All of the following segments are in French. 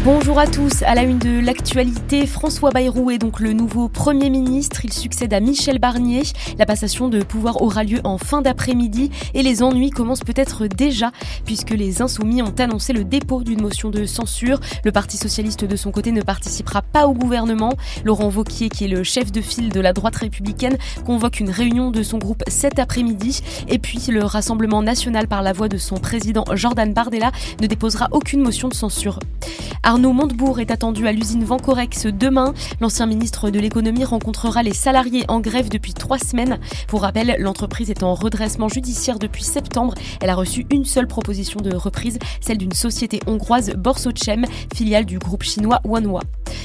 Bonjour à tous, à la une de l'actualité, François Bayrou est donc le nouveau Premier ministre, il succède à Michel Barnier. La passation de pouvoir aura lieu en fin d'après-midi et les ennuis commencent peut-être déjà puisque les Insoumis ont annoncé le dépôt d'une motion de censure. Le Parti socialiste de son côté ne participera pas au gouvernement. Laurent Wauquiez, qui est le chef de file de la droite républicaine, convoque une réunion de son groupe cet après-midi. Et puis le Rassemblement national par la voix de son président Jordan Bardella ne déposera aucune motion de censure. Arnaud Montebourg est attendu à l'usine Vencorex demain. L'ancien ministre de l'économie rencontrera les salariés en grève depuis 3 semaines. Pour rappel, l'entreprise est en redressement judiciaire depuis septembre. Elle a reçu une seule proposition de reprise, celle d'une société hongroise Borsochem, filiale du groupe chinois Wanhua.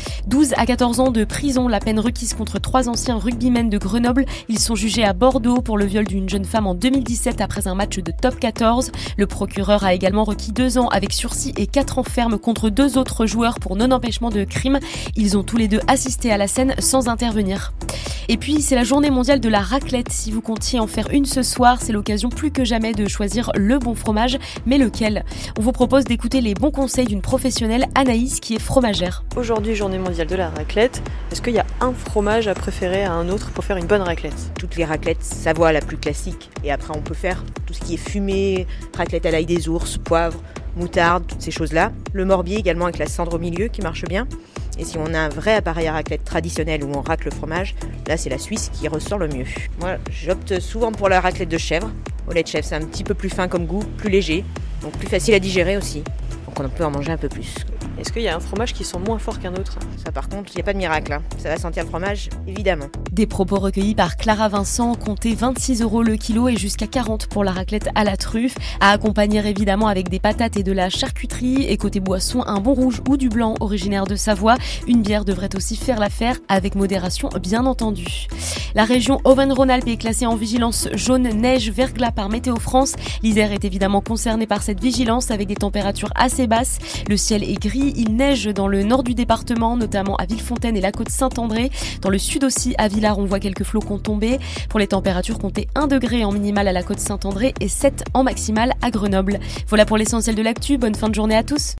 12 à 14 ans de prison, la peine requise contre 3 anciens rugbymen de Grenoble. Ils sont jugés à Bordeaux pour le viol d'une jeune femme en 2017 après un match de top 14. Le procureur a également requis 2 ans avec sursis et 4 ans ferme contre 2 autres joueurs pour non-empêchement de crime. Ils ont tous les deux assisté à la scène sans intervenir. Et puis, c'est la journée mondiale de la raclette. Si vous comptiez en faire une ce soir, c'est l'occasion plus que jamais de choisir le bon fromage. Mais lequel ? On vous propose d'écouter les bons conseils d'une professionnelle, Anaïs, qui est fromagère. Aujourd'hui, journée mondiale de la raclette. Est-ce qu'il y a un fromage à préférer à un autre pour faire une bonne raclette ? Toutes les raclettes Savoie la plus classique. Et après, on peut faire tout ce qui est fumé, raclette à l'ail des ours, poivre, moutarde, toutes ces choses-là. Le morbier également avec la cendre au milieu qui marche bien. Et si on a un vrai appareil à raclette traditionnel où on racle le fromage, là c'est la Suisse qui ressort le mieux. Moi j'opte souvent pour la raclette de chèvre. Au lait de chèvre, c'est un petit peu plus fin comme goût, plus léger, donc plus facile à digérer aussi. Donc on peut en manger un peu plus. Est-ce qu'il y a un fromage qui sent moins fort qu'un autre ? Ça par contre, il n'y a pas de miracle. Ça va sentir le fromage, évidemment. Des propos recueillis par Clara Vincent, comptez 26 € le kilo et jusqu'à 40 pour la raclette à la truffe, à accompagner évidemment avec des patates et de la charcuterie. Et côté boisson, un bon rouge ou du blanc originaire de Savoie. Une bière devrait aussi faire l'affaire, avec modération bien entendu. La région Auvergne-Rhône-Alpes est classée en vigilance jaune neige verglas par Météo France. L'Isère est évidemment concernée par cette vigilance avec des températures assez basses. Le ciel est gris, il neige dans le nord du département, notamment à Villefontaine et la côte Saint-André. Dans le sud aussi, à Villars, on voit quelques flocons tomber. Pour les températures, comptez 1 degré en minimale à la côte Saint-André et 7 en maximale à Grenoble. Voilà pour l'essentiel de l'actu, bonne fin de journée à tous.